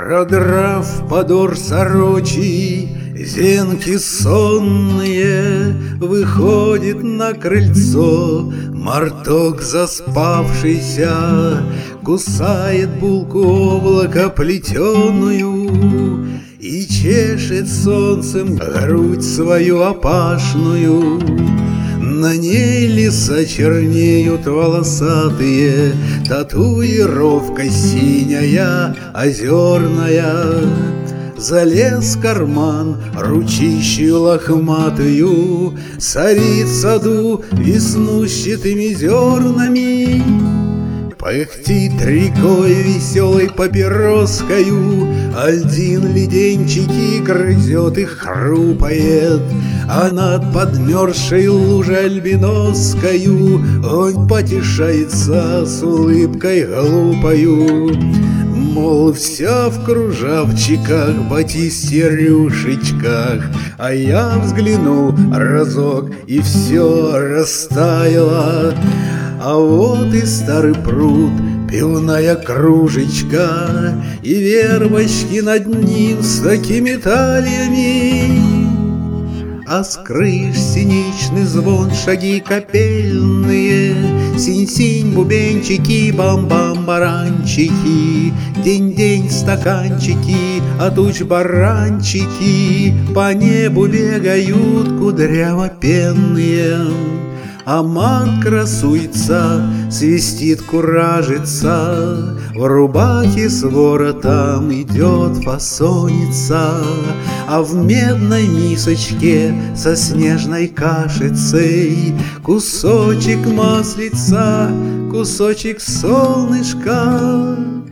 Продрав подор сорочий, зенки сонные, выходит на крыльцо марток заспавшийся, кусает булку облака плетеную и чешет солнцем грудь свою опашную. На ней леса чернеют волосатые, татуировка синяя, озерная. Залез в карман ручищею лохматую, сорит в саду веснущатыми зернами. Пыхтит рекой веселой папироскою, альдин леденчики грызет и хрупает, а над подмерзшей лужей альбиноскою он потешается с улыбкой глупою. Мол, вся в кружавчиках, батистерюшечках, а я взглянул разок, и все растаяло. А вот и старый пруд, пивная кружечка, и вербочки над ним с такими талиями. А с крыш синичный звон, шаги капельные, синь-синь, бубенчики, бам-бам, баранчики, день-день, стаканчики, а туч баранчики по небу бегают кудряво-пенные. А ман красуется, свистит, куражится, в рубахе с воротом идет фасонница, а в медной мисочке со снежной кашицей кусочек маслица, кусочек солнышка.